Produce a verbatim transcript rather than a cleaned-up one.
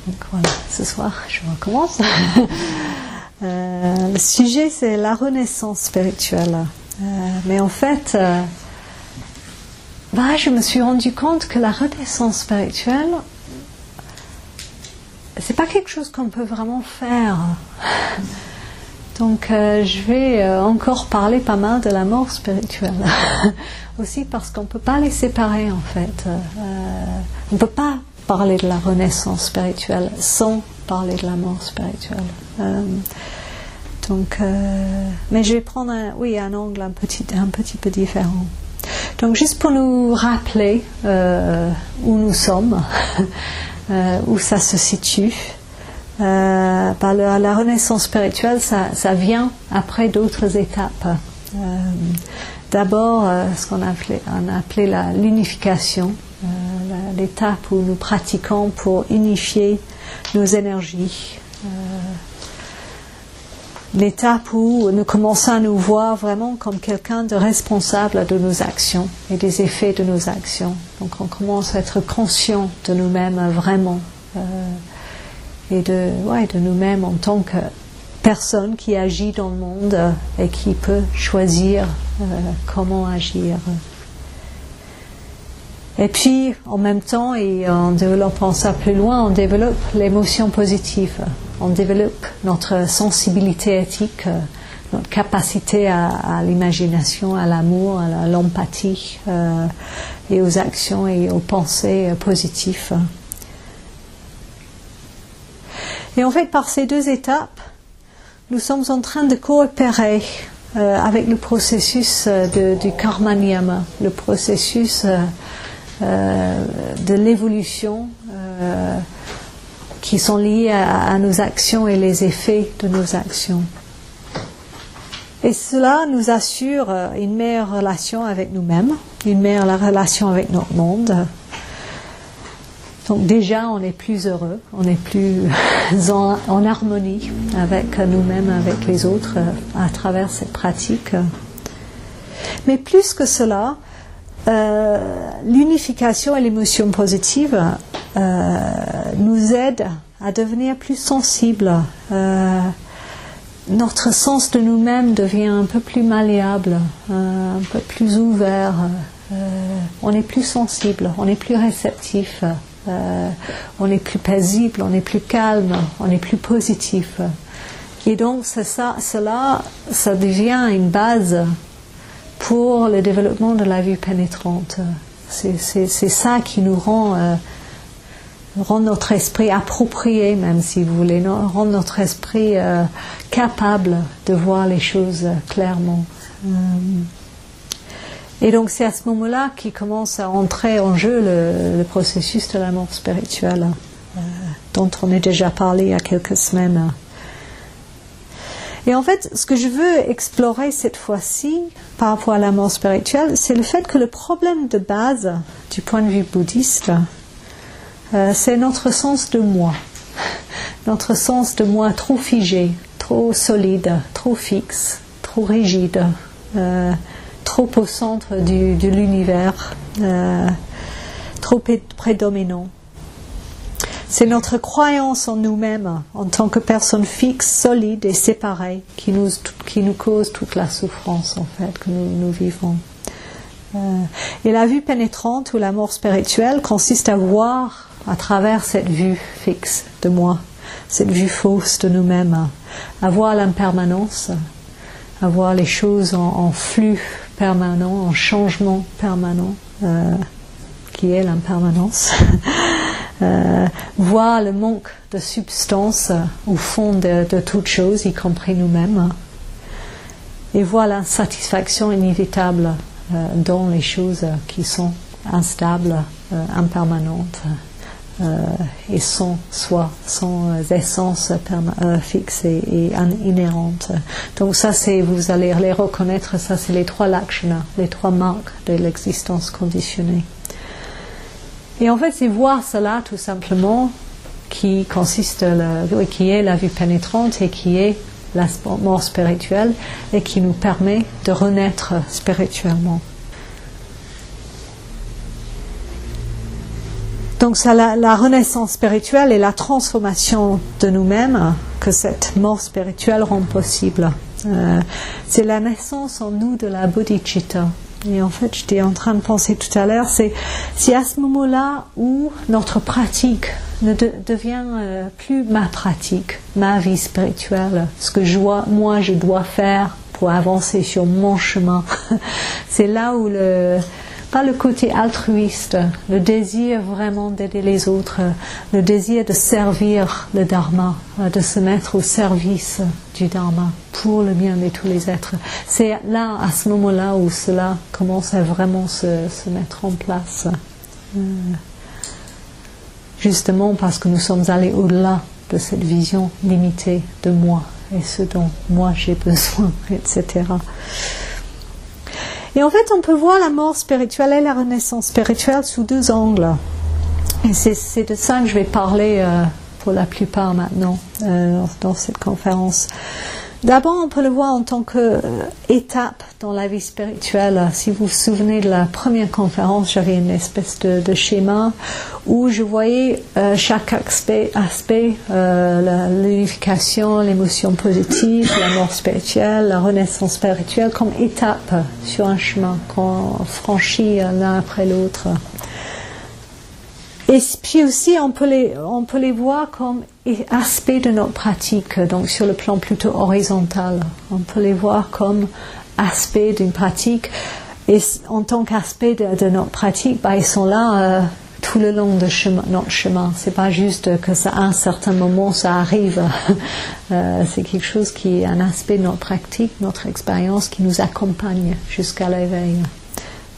Donc voilà, ce soir, je recommence. euh, le sujet, c'est la renaissance spirituelle. Euh, mais en fait, euh, bah, je me suis rendu compte que la renaissance spirituelle, c'est pas quelque chose qu'on peut vraiment faire. Donc euh, je vais euh, encore parler pas mal de la mort spirituelle. Aussi parce qu'on ne peut pas les séparer en fait. Euh, on ne peut pas parler de la renaissance spirituelle sans parler de la mort spirituelle. Euh, donc, euh, mais je vais prendre un, oui, un angle un petit, un petit peu différent. Donc juste pour nous rappeler euh, où nous sommes, euh, où ça se situe. Euh, par la, la renaissance spirituelle, ça, ça vient après d'autres étapes. Euh, d'abord, euh, ce qu'on a appelé, on a appelé la, l'unification, euh, la, l'étape où nous pratiquons pour unifier nos énergies. Euh, l'étape où nous commençons à nous voir vraiment comme quelqu'un de responsable de nos actions et des effets de nos actions. Donc on commence à être conscient de nous-mêmes vraiment. Euh, et de, ouais, de nous-mêmes en tant que personne qui agit dans le monde et qui peut choisir euh, comment agir. Et puis, en même temps, et en développant ça plus loin, on développe l'émotion positive, on développe notre sensibilité éthique, notre capacité à, à l'imagination, à l'amour, à l'empathie euh, et aux actions et aux pensées positives. Et en fait, par ces deux étapes, nous sommes en train de coopérer euh, avec le processus euh, de, du karma niyama, le processus euh, euh, de l'évolution euh, qui sont liés à, à nos actions et les effets de nos actions. Et cela nous assure une meilleure relation avec nous-mêmes, une meilleure relation avec notre monde. Donc déjà, on est plus heureux, on est plus en, en harmonie avec nous-mêmes, avec les autres, à travers cette pratique. Mais plus que cela, euh, l'unification et l'émotion positive euh, nous aident à devenir plus sensibles. Euh, notre sens de nous-mêmes devient un peu plus malléable, euh, un peu plus ouvert. Euh, on est plus sensible, on est plus réceptif. Euh, on est plus paisible, on est plus calme, on est plus positif. Et donc c'est ça, cela, ça devient une base pour le développement de la vue pénétrante. C'est, c'est, c'est ça qui nous rend, euh, rend notre esprit approprié, même si vous voulez, non, rend notre esprit euh, capable de voir les choses clairement. Euh, Et donc c'est à ce moment-là qu'il commence à entrer en jeu le, le processus de la mort spirituelle, euh, dont on a déjà parlé il y a quelques semaines. Et en fait, ce que je veux explorer cette fois-ci par rapport à la mort spirituelle, c'est le fait que le problème de base du point de vue bouddhiste, euh, c'est notre sens de moi, notre sens de moi trop figé, trop solide, trop fixe, trop rigide. Euh, trop au centre du, de l'univers, euh, trop prédominant. C'est notre croyance en nous-mêmes, en tant que personnes fixes, solides et séparées, qui nous, qui nous cause toute la souffrance, en fait, que nous, nous vivons. Euh, et la vue pénétrante, ou la mort spirituelle, consiste à voir à travers cette vue fixe de moi, cette vue fausse de nous-mêmes, à voir l'impermanence, à voir les choses en, en flux permanent, en changement permanent, euh, qui est l'impermanence. euh, voir le manque de substance au fond de, de toute chose, y compris nous-mêmes, et voir l'insatisfaction inévitable euh, dans les choses qui sont instables, euh, impermanentes, euh, et sans soi, sans euh, essence perma- euh, fixe et, et inhérente. Donc ça, c'est, vous allez les reconnaître, ça c'est les trois lakshana, les trois marques de l'existence conditionnée. Et en fait, c'est voir cela tout simplement qui consiste, le, qui est la vue pénétrante et qui est la mort spirituelle et qui nous permet de renaître spirituellement. Donc c'est la, la renaissance spirituelle et la transformation de nous-mêmes que cette mort spirituelle rend possible. Euh, c'est la naissance en nous de la bodhicitta. Et en fait, j'étais en train de penser tout à l'heure, c'est, c'est à ce moment-là où notre pratique ne de, devient euh, plus ma pratique, ma vie spirituelle, ce que je dois, moi je dois faire pour avancer sur mon chemin. C'est là où le, pas le côté altruiste, le désir vraiment d'aider les autres, le désir de servir le Dharma, de se mettre au service du Dharma pour le bien de tous les êtres. C'est là, à ce moment-là, où cela commence à vraiment se, se mettre en place. Euh, justement parce que nous sommes allés au-delà de cette vision limitée de moi et ce dont moi j'ai besoin, et cetera. Et en fait, on peut voir la mort spirituelle et la renaissance spirituelle sous deux angles. Et c'est, c'est de ça que je vais parler euh, pour la plupart maintenant euh, dans cette conférence. D'abord, on peut le voir en tant qu'étape euh, dans la vie spirituelle. Si vous vous souvenez de la première conférence, j'avais une espèce de, de schéma où je voyais euh, chaque aspect, aspect euh, la, l'unification, l'émotion positive, la mort spirituelle, la renaissance spirituelle comme étape sur un chemin qu'on franchit l'un après l'autre. Et puis aussi, on peut les, on peut les voir comme aspect de notre pratique, donc sur le plan plutôt horizontal. On peut les voir comme aspect d'une pratique. Et en tant qu'aspect de, de notre pratique, bah, ils sont là euh, tout le long de chemin, notre chemin. C'est pas juste que ça, à un certain moment, ça arrive. euh, c'est quelque chose qui est un aspect de notre pratique, notre expérience qui nous accompagne jusqu'à l'éveil.